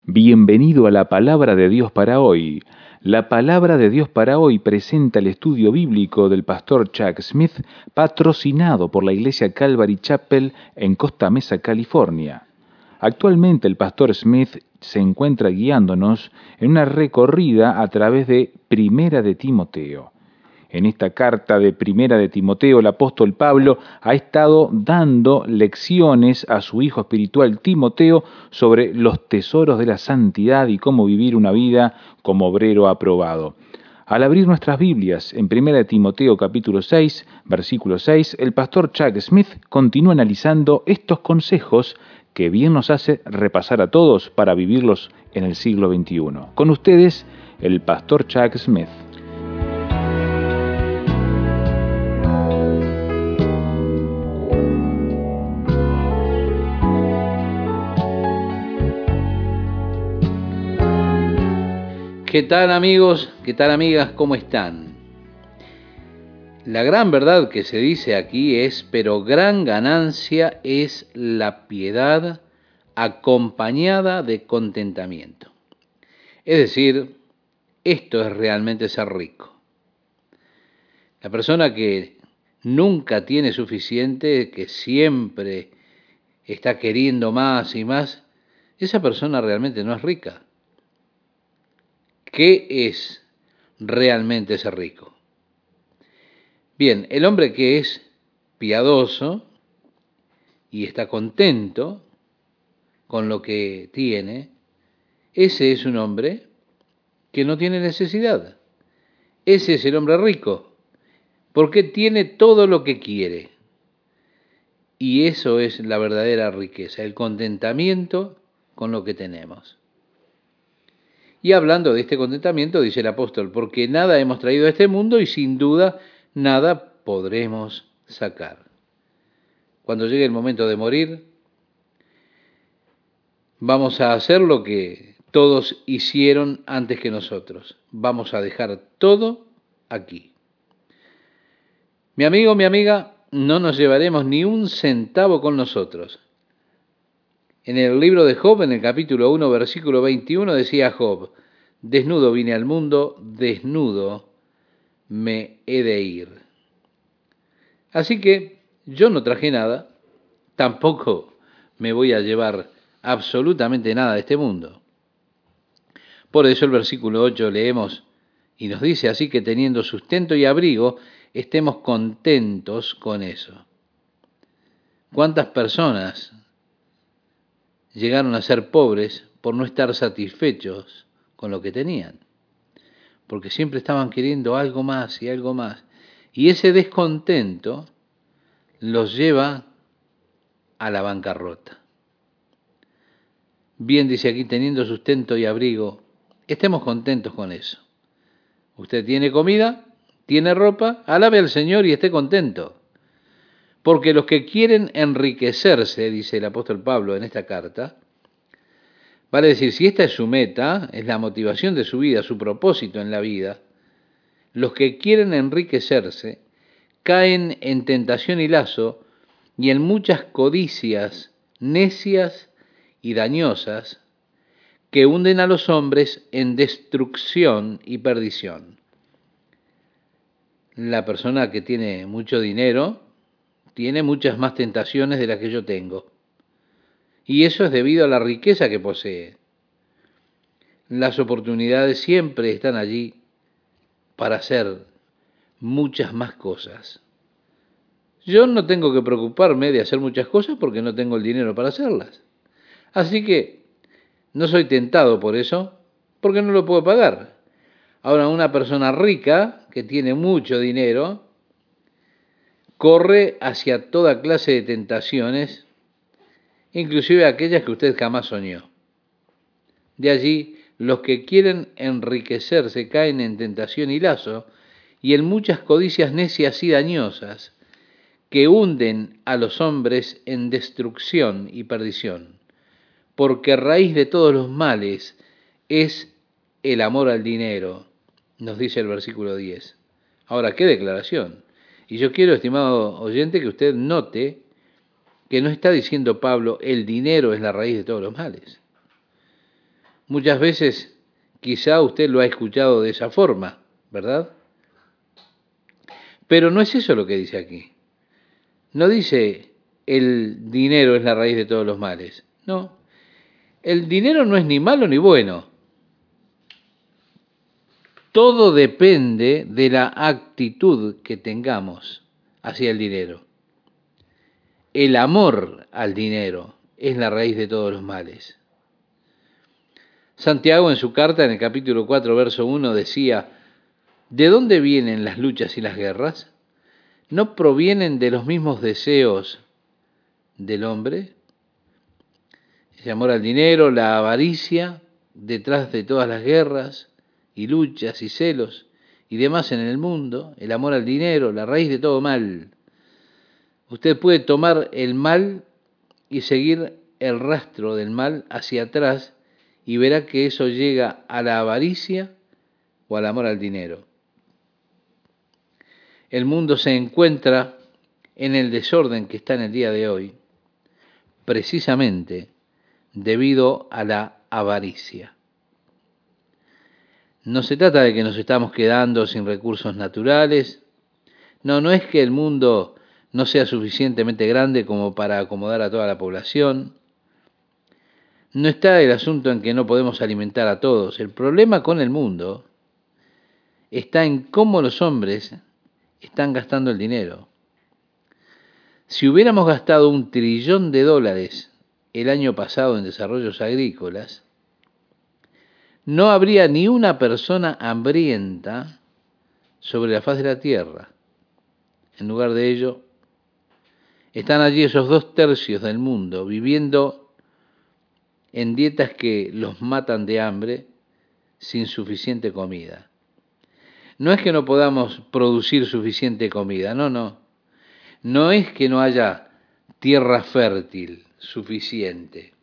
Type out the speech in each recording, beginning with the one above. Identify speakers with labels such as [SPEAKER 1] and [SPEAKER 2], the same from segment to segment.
[SPEAKER 1] Bienvenido a la Palabra de Dios para hoy. La Palabra de Dios para hoy presenta el estudio bíblico del pastor Chuck Smith, patrocinado por la Iglesia Calvary Chapel en Costa Mesa, California. Actualmente el pastor Smith se encuentra guiándonos en una recorrida a través de Primera de Timoteo. En esta carta de Primera de Timoteo, el apóstol Pablo ha estado dando lecciones a su hijo espiritual Timoteo sobre los tesoros de la santidad y cómo vivir una vida como obrero aprobado. Al abrir nuestras Biblias en Primera de Timoteo capítulo 6, versículo 6, el pastor Chuck Smith continúa analizando estos consejos que bien nos hace repasar a todos para vivirlos en el siglo XXI. Con ustedes, el pastor Chuck Smith.
[SPEAKER 2] ¿Qué tal amigos? ¿Qué tal amigas? ¿Cómo están? La gran verdad que se dice aquí es, pero gran ganancia es la piedad acompañada de contentamiento. Es decir, esto es realmente ser rico. La persona que nunca tiene suficiente, que siempre está queriendo más y más, esa persona realmente no es rica. ¿Qué es realmente ser rico? Bien, el hombre que es piadoso y está contento con lo que tiene, ese es un hombre que no tiene necesidad. Ese es el hombre rico, porque tiene todo lo que quiere. Y eso es la verdadera riqueza, el contentamiento con lo que tenemos. Y hablando de este contentamiento, dice el apóstol, porque nada hemos traído a este mundo y sin duda nada podremos sacar. Cuando llegue el momento de morir, vamos a hacer lo que todos hicieron antes que nosotros. Vamos a dejar todo aquí. Mi amigo, mi amiga, no nos llevaremos ni un centavo con nosotros. En el libro de Job, en el capítulo 1, versículo 21, decía Job, desnudo vine al mundo, desnudo me he de ir. Así que yo no traje nada, tampoco me voy a llevar absolutamente nada de este mundo. Por eso el versículo 8 leemos y nos dice así que teniendo sustento y abrigo, estemos contentos con eso. ¿Cuántas personas llegaron a ser pobres por no estar satisfechos con lo que tenían? Porque siempre estaban queriendo algo más y algo más. Y ese descontento los lleva a la bancarrota. Bien dice aquí, teniendo sustento y abrigo, estemos contentos con eso. Usted tiene comida, tiene ropa, alabe al Señor y esté contento. Porque los que quieren enriquecerse, dice el apóstol Pablo en esta carta, vale decir, si esta es su meta, es la motivación de su vida, su propósito en la vida, los que quieren enriquecerse caen en tentación y lazo y en muchas codicias necias y dañosas que hunden a los hombres en destrucción y perdición. La persona que tiene mucho dinero tiene muchas más tentaciones de las que yo tengo. Y eso es debido a la riqueza que posee. Las oportunidades siempre están allí para hacer muchas más cosas. Yo no tengo que preocuparme de hacer muchas cosas porque no tengo el dinero para hacerlas. Así que no soy tentado por eso porque no lo puedo pagar. Ahora, una persona rica que tiene mucho dinero corre hacia toda clase de tentaciones, inclusive aquellas que usted jamás soñó. De allí, los que quieren enriquecerse caen en tentación y lazo y en muchas codicias necias y dañosas que hunden a los hombres en destrucción y perdición, porque raíz de todos los males es el amor al dinero, nos dice el versículo 10. Ahora, ¿qué declaración? Y yo quiero, estimado oyente, que usted note que no está diciendo Pablo, el dinero es la raíz de todos los males. Muchas veces quizá usted lo ha escuchado de esa forma, ¿verdad? Pero no es eso lo que dice aquí. No dice el dinero es la raíz de todos los males. No, el dinero no es ni malo ni bueno. Todo depende de la actitud que tengamos hacia el dinero. El amor al dinero es la raíz de todos los males. Santiago en su carta en el capítulo 4, verso 1 decía, ¿de dónde vienen las luchas y las guerras? ¿No provienen de los mismos deseos del hombre? Ese amor al dinero, la avaricia, detrás de todas las guerras y luchas y celos y demás en el mundo, el amor al dinero, la raíz de todo mal. Usted puede tomar el mal y seguir el rastro del mal hacia atrás y verá que eso llega a la avaricia o al amor al dinero. El mundo se encuentra en el desorden que está en el día de hoy, precisamente debido a la avaricia. No se trata de que nos estamos quedando sin recursos naturales. No es que el mundo no sea suficientemente grande como para acomodar a toda la población. No está el asunto en que no podemos alimentar a todos. El problema con el mundo está en cómo los hombres están gastando el dinero. Si hubiéramos gastado $1 trillón el año pasado en desarrollos agrícolas, no habría ni una persona hambrienta sobre la faz de la tierra. En lugar de ello, están allí esos 2/3 del mundo viviendo en dietas que los matan de hambre sin suficiente comida. No es que no podamos producir suficiente comida, no. No es que no haya tierra fértil suficiente.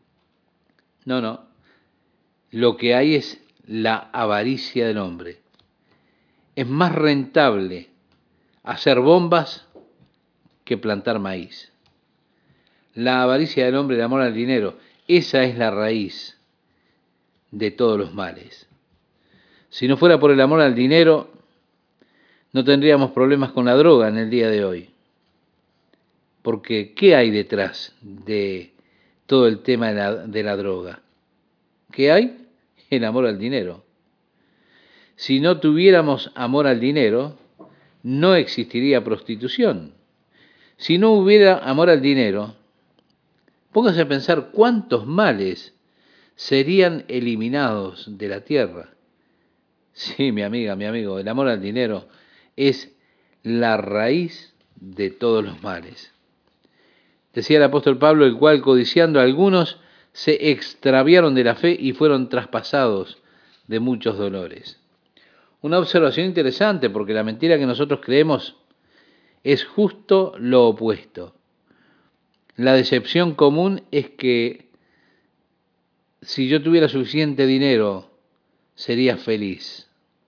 [SPEAKER 2] No. Lo que hay es la avaricia del hombre. Es más rentable hacer bombas que plantar maíz. La avaricia del hombre, el amor al dinero, esa es la raíz de todos los males. Si no fuera por el amor al dinero, no tendríamos problemas con la droga en el día de hoy. Porque, ¿qué hay detrás de todo el tema de la droga? ¿Qué hay? El amor al dinero. Si no tuviéramos amor al dinero, no existiría prostitución. Si no hubiera amor al dinero, póngase a pensar cuántos males serían eliminados de la tierra. Sí, mi amiga, mi amigo, el amor al dinero es la raíz de todos los males. Decía el apóstol Pablo, el cual codiciando a algunos se extraviaron de la fe y fueron traspasados de muchos dolores. Una observación interesante, porque la mentira que nosotros creemos es justo lo opuesto. La decepción común es que si yo tuviera suficiente dinero, sería feliz.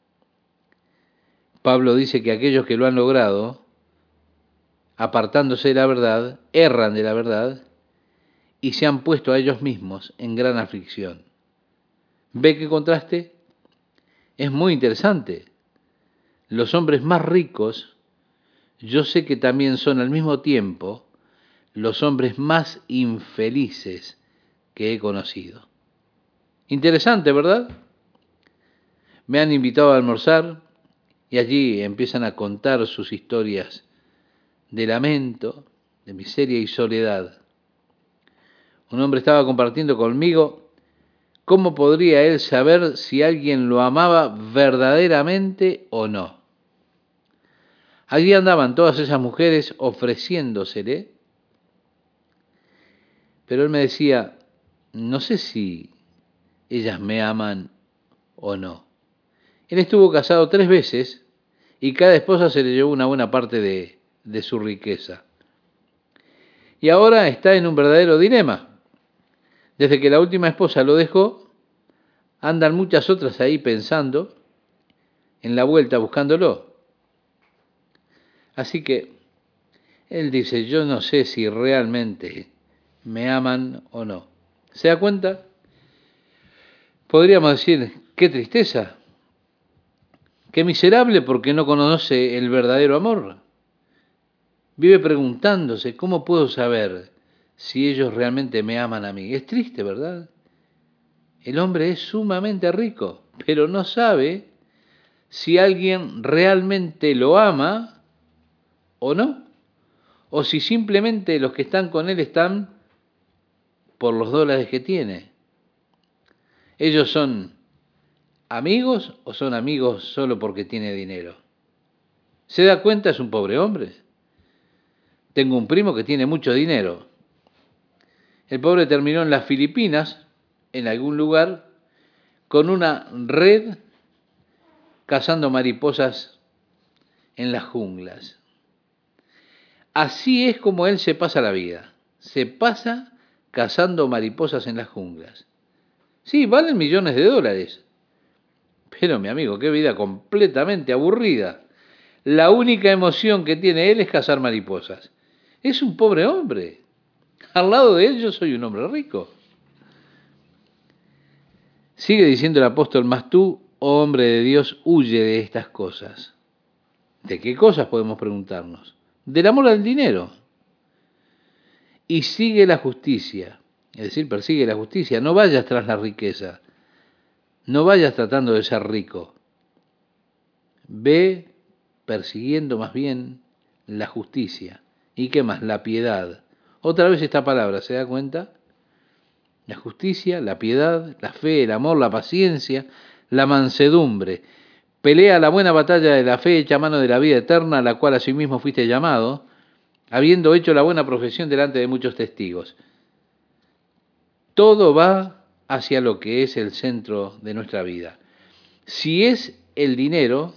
[SPEAKER 2] Pablo dice que aquellos que lo han logrado, apartándose de la verdad, erran de la verdad y se han puesto a ellos mismos en gran aflicción. ¿Ve qué contraste? Es muy interesante. Los hombres más ricos, yo sé que también son al mismo tiempo los hombres más infelices que he conocido. Interesante, ¿verdad? Me han invitado a almorzar y allí empiezan a contar sus historias de lamento, de miseria y soledad. Un hombre estaba compartiendo conmigo cómo podría él saber si alguien lo amaba verdaderamente o no. Allí andaban todas esas mujeres ofreciéndosele, pero él me decía, no sé si ellas me aman o no. Él estuvo casado 3 veces y cada esposa se le llevó una buena parte de su riqueza. Y ahora está en un verdadero dilema. Desde que la última esposa lo dejó, andan muchas otras ahí pensando en la vuelta, buscándolo. Así que él dice, yo no sé si realmente me aman o no. ¿Se da cuenta? Podríamos decir, qué tristeza, qué miserable porque no conoce el verdadero amor. Vive preguntándose, ¿cómo puedo saber si ellos realmente me aman a mí? Es triste, ¿verdad? El hombre es sumamente rico, pero no sabe si alguien realmente lo ama o no, o si simplemente los que están con él están por los dólares que tiene. ¿Ellos son amigos o son amigos solo porque tiene dinero? ¿Se da cuenta? Es un pobre hombre. Tengo un primo que tiene mucho dinero. El pobre terminó en las Filipinas, en algún lugar, con una red cazando mariposas en las junglas. Así es como él se pasa la vida. Se pasa cazando mariposas en las junglas. Sí, valen millones de dólares. Pero mi amigo, qué vida completamente aburrida. La única emoción que tiene él es cazar mariposas. Es un pobre hombre. Al lado de él yo soy un hombre rico. Sigue diciendo el apóstol, mas tú, oh hombre de Dios, huye de estas cosas. ¿De qué cosas podemos preguntarnos? Del amor al dinero. Y sigue la justicia. Es decir, persigue la justicia. No vayas tras la riqueza. No vayas tratando de ser rico. Ve persiguiendo más bien la justicia. ¿Y qué más? La piedad. Otra vez esta palabra, ¿se da cuenta? La justicia, la piedad, la fe, el amor, la paciencia, la mansedumbre. Pelea la buena batalla de la fe, echa mano de la vida eterna, a la cual asimismo fuiste llamado, habiendo hecho la buena profesión delante de muchos testigos. Todo va hacia lo que es el centro de nuestra vida. Si es el dinero,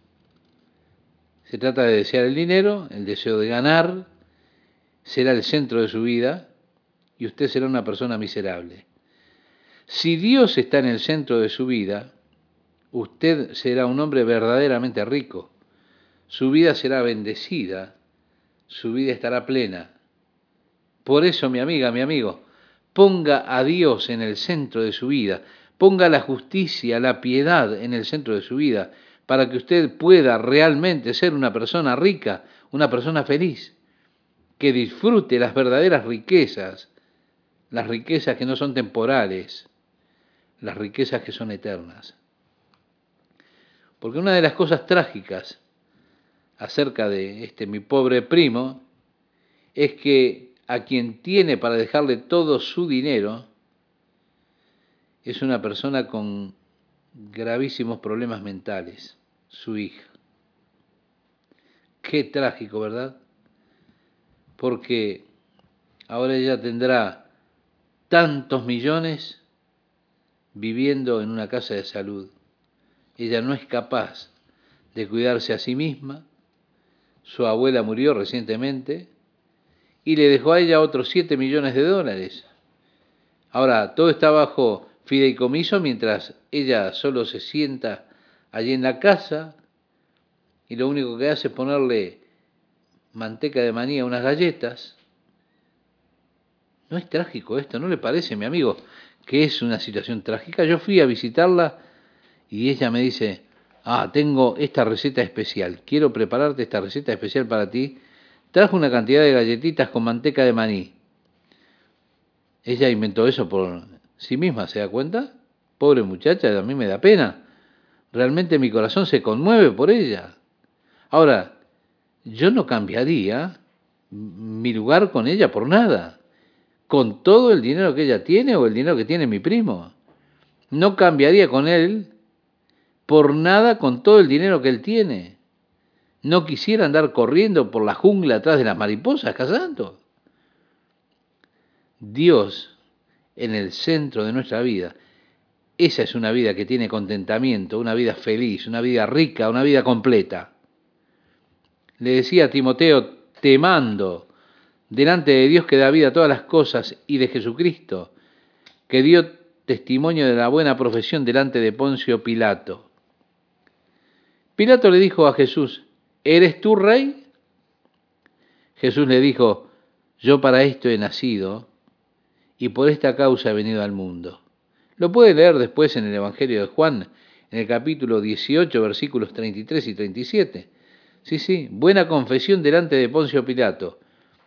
[SPEAKER 2] se trata de desear el dinero, el deseo de ganar, será el centro de su vida y usted será una persona miserable. Si Dios está en el centro de su vida, usted será un hombre verdaderamente rico. Su vida será bendecida, su vida estará plena. Por eso, mi amiga, mi amigo, ponga a Dios en el centro de su vida, ponga la justicia, la piedad en el centro de su vida, para que usted pueda realmente ser una persona rica, una persona feliz, que disfrute las verdaderas riquezas, las riquezas que no son temporales, las riquezas que son eternas. Porque una de las cosas trágicas acerca de mi pobre primo es que a quien tiene para dejarle todo su dinero es una persona con gravísimos problemas mentales, su hija. Qué trágico, ¿verdad? Porque ahora ella tendrá tantos millones viviendo en una casa de salud. Ella no es capaz de cuidarse a sí misma. Su abuela murió recientemente y le dejó a ella otros 7 millones de dólares. Ahora, todo está bajo fideicomiso mientras ella solo se sienta allí en la casa y lo único que hace es ponerle manteca de maní a unas galletas. ¿No es trágico esto? ¿No le parece, mi amigo, que es una situación trágica? Yo fui a visitarla y ella me dice, tengo esta receta especial, quiero prepararte esta receta especial para ti. Trajo una cantidad de galletitas con manteca de maní. Ella inventó eso por sí misma, ¿se da cuenta? Pobre muchacha, a mí me da pena. Realmente mi corazón se conmueve por ella. Ahora, yo no cambiaría mi lugar con ella por nada, con todo el dinero que ella tiene o el dinero que tiene mi primo. No cambiaría con él por nada con todo el dinero que él tiene. No quisiera andar corriendo por la jungla atrás de las mariposas cazando. Dios en el centro de nuestra vida. Esa es una vida que tiene contentamiento, una vida feliz, una vida rica, una vida completa. Le decía a Timoteo, te mando delante de Dios que da vida a todas las cosas y de Jesucristo, que dio testimonio de la buena profesión delante de Poncio Pilato. Pilato le dijo a Jesús, ¿eres tú rey? Jesús le dijo, yo para esto he nacido y por esta causa he venido al mundo. Lo puede leer después en el Evangelio de Juan, en el capítulo 18, versículos 33 y 37. Sí, buena confesión delante de Poncio Pilato.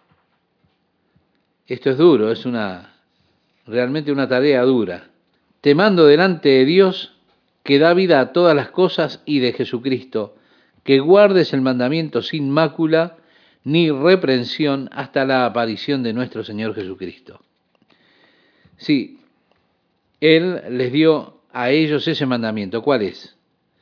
[SPEAKER 2] Esto es duro, es realmente una tarea dura. Te mando delante de Dios, que da vida a todas las cosas, y de Jesucristo, que guardes el mandamiento sin mácula ni reprensión hasta la aparición de nuestro Señor Jesucristo. Sí, Él les dio a ellos ese mandamiento. ¿Cuál es?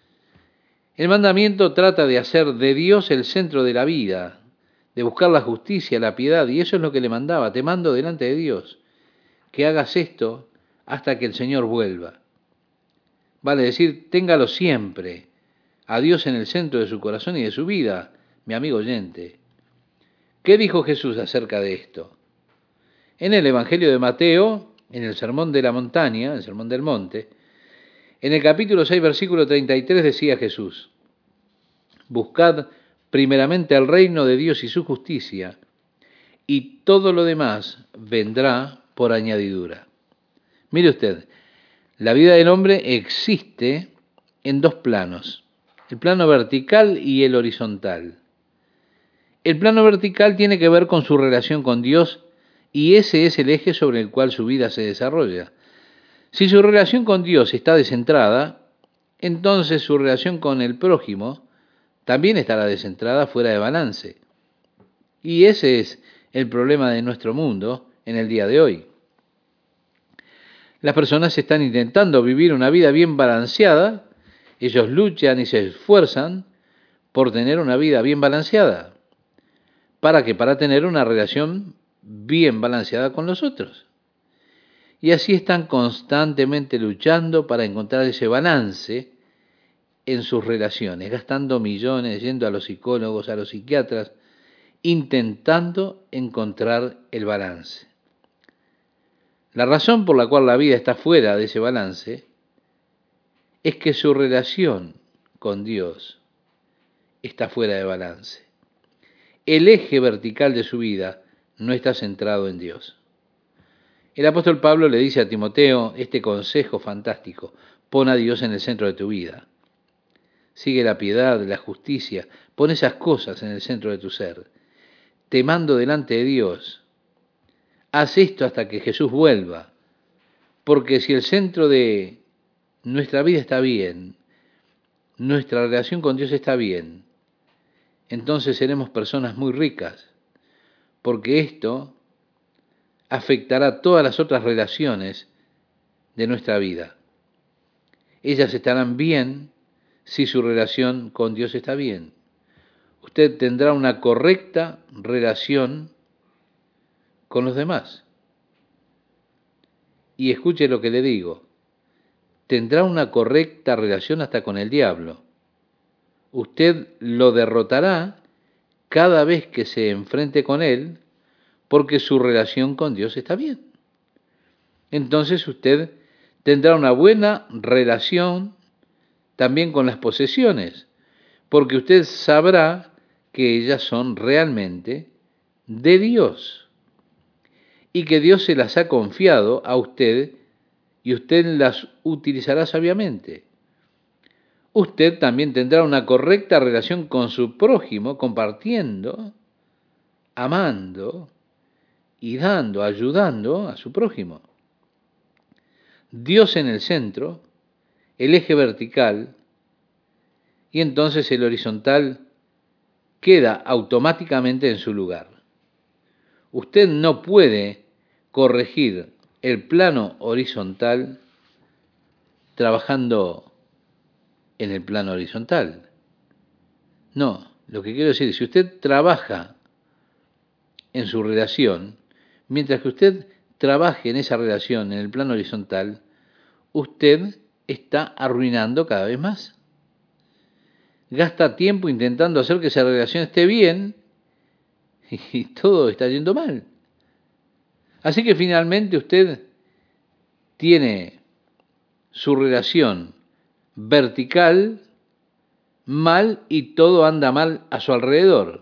[SPEAKER 2] El mandamiento trata de hacer de Dios el centro de la vida, de buscar la justicia, la piedad, y eso es lo que le mandaba. Te mando delante de Dios, que hagas esto hasta que el Señor vuelva. Vale decir, téngalo siempre, a Dios en el centro de su corazón y de su vida, mi amigo oyente. ¿Qué dijo Jesús acerca de esto? En el Evangelio de Mateo, en el Sermón de la Montaña, el Sermón del Monte, en el capítulo 6, versículo 33 decía Jesús: buscad primeramente el reino de Dios y su justicia, y todo lo demás vendrá por añadidura. Mire usted, la vida del hombre existe en dos planos, el plano vertical y el horizontal. El plano vertical tiene que ver con su relación con Dios y ese es el eje sobre el cual su vida se desarrolla. Si su relación con Dios está descentrada, entonces su relación con el prójimo también estará descentrada, fuera de balance. Y ese es el problema de nuestro mundo en el día de hoy. Las personas están intentando vivir una vida bien balanceada, ellos luchan y se esfuerzan por tener una vida bien balanceada. ¿Para qué? Para tener una relación bien balanceada con los otros. Y así están constantemente luchando para encontrar ese balance en sus relaciones, gastando millones, yendo a los psicólogos, a los psiquiatras, intentando encontrar el balance. La razón por la cual la vida está fuera de ese balance es que su relación con Dios está fuera de balance. El eje vertical de su vida no está centrado en Dios. El apóstol Pablo le dice a Timoteo este consejo fantástico: pon a Dios en el centro de tu vida. Sigue la piedad, la justicia, pon esas cosas en el centro de tu ser. Te mando delante de Dios. Haz esto hasta que Jesús vuelva. Porque si el centro de nuestra vida está bien, nuestra relación con Dios está bien, entonces seremos personas muy ricas, porque esto afectará todas las otras relaciones de nuestra vida. Ellas estarán bien si su relación con Dios está bien. Usted tendrá una correcta relación con los demás. Y escuche lo que le digo, tendrá una correcta relación hasta con el diablo. Usted lo derrotará cada vez que se enfrente con él, porque su relación con Dios está bien. Entonces usted tendrá una buena relación también con las posesiones, porque usted sabrá que ellas son realmente de Dios y que Dios se las ha confiado a usted y usted las utilizará sabiamente. Usted también tendrá una correcta relación con su prójimo, compartiendo, amando y dando, ayudando a su prójimo. Dios en el centro, el eje vertical, y entonces el horizontal queda automáticamente en su lugar. Usted no puede corregir el plano horizontal trabajando en el plano horizontal. No, lo que quiero decir es, si usted trabaja en su relación, mientras que usted trabaje en esa relación en el plano horizontal, usted está arruinando cada vez más. Gasta tiempo intentando hacer que esa relación esté bien y todo está yendo mal. Así que finalmente usted tiene su relación vertical mal y todo anda mal a su alrededor.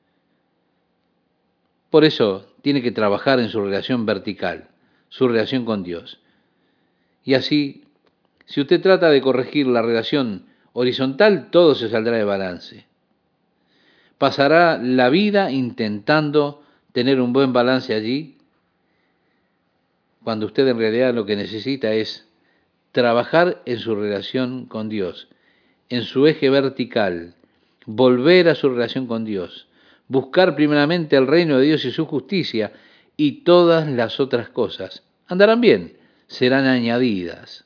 [SPEAKER 2] Por eso tiene que trabajar en su relación vertical, su relación con Dios. Y así, si usted trata de corregir la relación horizontal, todo se saldrá de balance. Pasará la vida intentando tener un buen balance allí, cuando usted en realidad lo que necesita es trabajar en su relación con Dios, en su eje vertical, volver a su relación con Dios, buscar primeramente el reino de Dios y su justicia, y todas las otras cosas andarán bien, serán añadidas.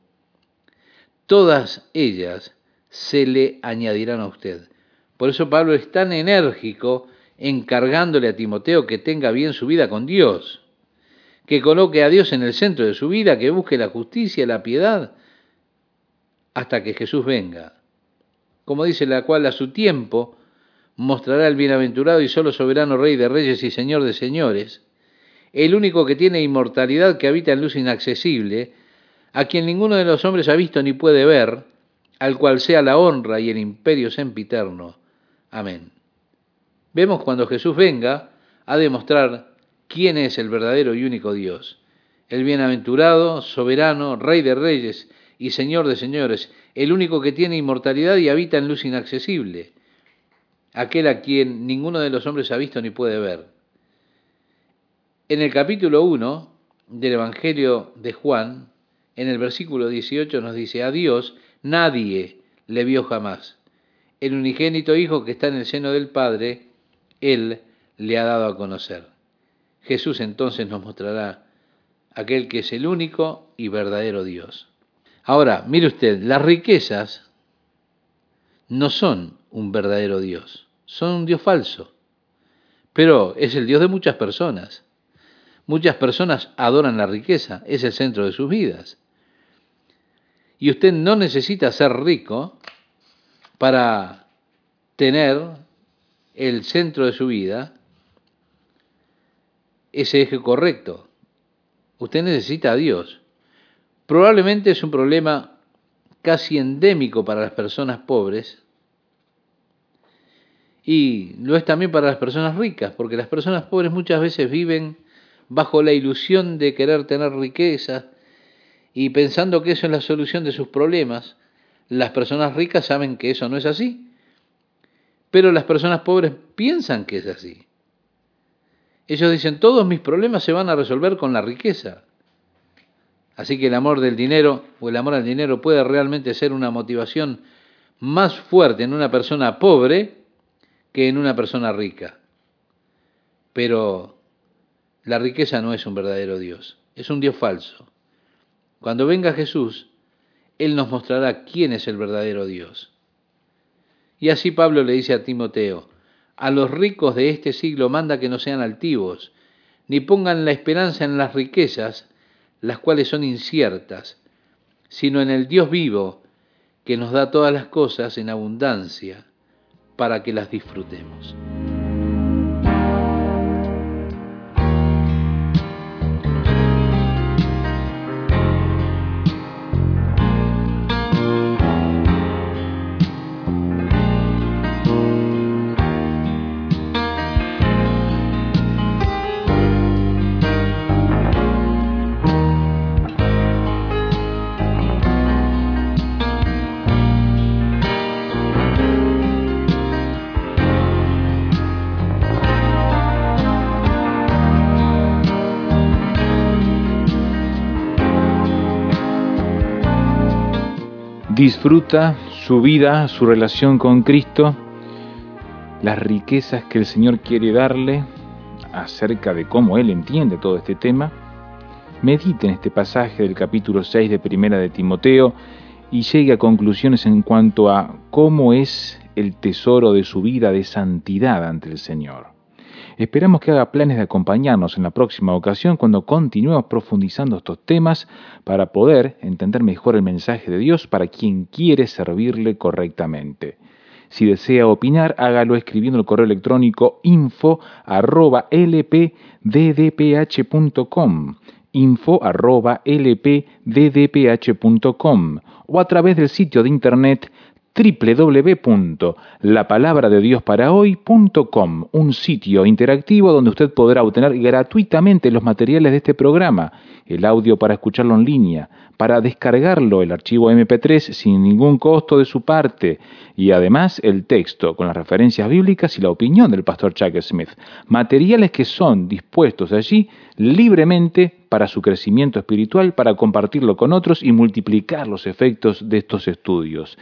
[SPEAKER 2] Todas ellas se le añadirán a usted. Por eso Pablo es tan enérgico encargándole a Timoteo que tenga bien su vida con Dios, que coloque a Dios en el centro de su vida, que busque la justicia y la piedad hasta que Jesús venga. Como dice, la cual a su tiempo mostrará el bienaventurado y solo soberano Rey de reyes y Señor de señores, el único que tiene inmortalidad, que habita en luz inaccesible, a quien ninguno de los hombres ha visto ni puede ver, al cual sea la honra y el imperio sempiterno. Amén. Vemos cuando Jesús venga a demostrar quién es el verdadero y único Dios, el bienaventurado, soberano, Rey de reyes y Señor de señores, el único que tiene inmortalidad y habita en luz inaccesible, aquel a quien ninguno de los hombres ha visto ni puede ver. En el capítulo 1 del Evangelio de Juan, en el versículo 18 nos dice: a Dios nadie le vio jamás. El unigénito Hijo que está en el seno del Padre, Él le ha dado a conocer. Jesús entonces nos mostrará aquel que es el único y verdadero Dios. Ahora, mire usted, las riquezas no son un verdadero Dios, son un Dios falso, pero es el Dios de muchas personas. Muchas personas adoran la riqueza, es el centro de sus vidas. Y usted no necesita ser rico para tener el centro de su vida, ese eje correcto. Usted necesita a Dios. Probablemente es un problema casi endémico para las personas pobres, y lo es también para las personas ricas, porque las personas pobres muchas veces viven bajo la ilusión de querer tener riqueza y pensando que eso es la solución de sus problemas. Las personas ricas saben que eso no es así, pero las personas pobres piensan que es así. Ellos dicen: todos mis problemas se van a resolver con la riqueza. Así que el amor del dinero o el amor al dinero puede realmente ser una motivación más fuerte en una persona pobre que en una persona rica. Pero la riqueza no es un verdadero Dios, es un Dios falso. Cuando venga Jesús, Él nos mostrará quién es el verdadero Dios. Y así Pablo le dice a Timoteo: a los ricos de este siglo manda que no sean altivos, ni pongan la esperanza en las riquezas, las cuales son inciertas, sino en el Dios vivo, que nos da todas las cosas en abundancia, para que las disfrutemos.
[SPEAKER 1] Disfruta su vida, su relación con Cristo, las riquezas que el Señor quiere darle, acerca de cómo Él entiende todo este tema. Medite en este pasaje del capítulo 6 de Primera de Timoteo y llegue a conclusiones en cuanto a cómo es el tesoro de su vida de santidad ante el Señor. Esperamos que haga planes de acompañarnos en la próxima ocasión cuando continuemos profundizando estos temas para poder entender mejor el mensaje de Dios para quien quiere servirle correctamente. Si desea opinar, hágalo escribiendo el correo electrónico info@lpddph.com, info@lpddph.com, o a través del sitio de internet www.lapalabradediosparahoy.com, un sitio interactivo donde usted podrá obtener gratuitamente los materiales de este programa, el audio para escucharlo en línea, para descargarlo, el archivo MP3 sin ningún costo de su parte, y además el texto con las referencias bíblicas y la opinión del pastor Chuck Smith. Materiales que son dispuestos allí libremente para su crecimiento espiritual, para compartirlo con otros y multiplicar los efectos de estos estudios.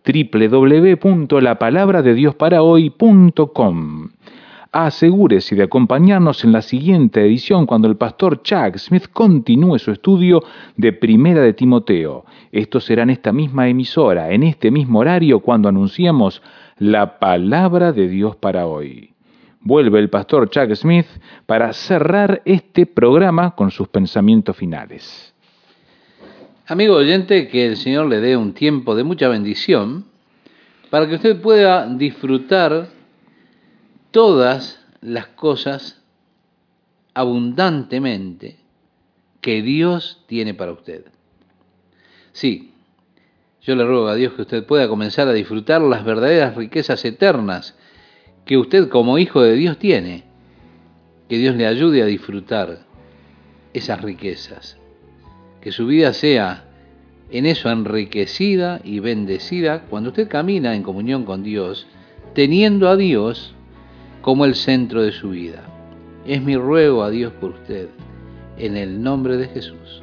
[SPEAKER 1] www.lapalabradediosparahoy.com. Asegúrese de acompañarnos en la siguiente edición cuando el pastor Chuck Smith continúe su estudio de Primera de Timoteo. Esto será en esta misma emisora, en este mismo horario, cuando anunciamos la palabra de Dios para hoy. Vuelve el pastor Chuck Smith para cerrar este programa con sus pensamientos finales.
[SPEAKER 2] Amigo oyente, que el Señor le dé un tiempo de mucha bendición para que usted pueda disfrutar todas las cosas abundantemente que Dios tiene para usted. Sí, yo le ruego a Dios que usted pueda comenzar a disfrutar las verdaderas riquezas eternas que usted como hijo de Dios tiene. Que Dios le ayude a disfrutar esas riquezas. Que su vida sea en eso enriquecida y bendecida cuando usted camina en comunión con Dios, teniendo a Dios como el centro de su vida. Es mi ruego a Dios por usted, en el nombre de Jesús.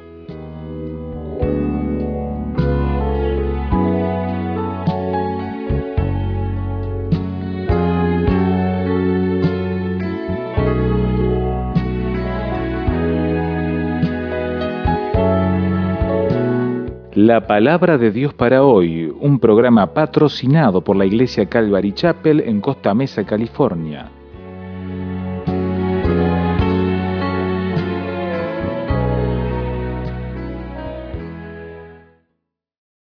[SPEAKER 1] La palabra de Dios para hoy, un programa patrocinado por la Iglesia Calvary Chapel en Costa Mesa, California.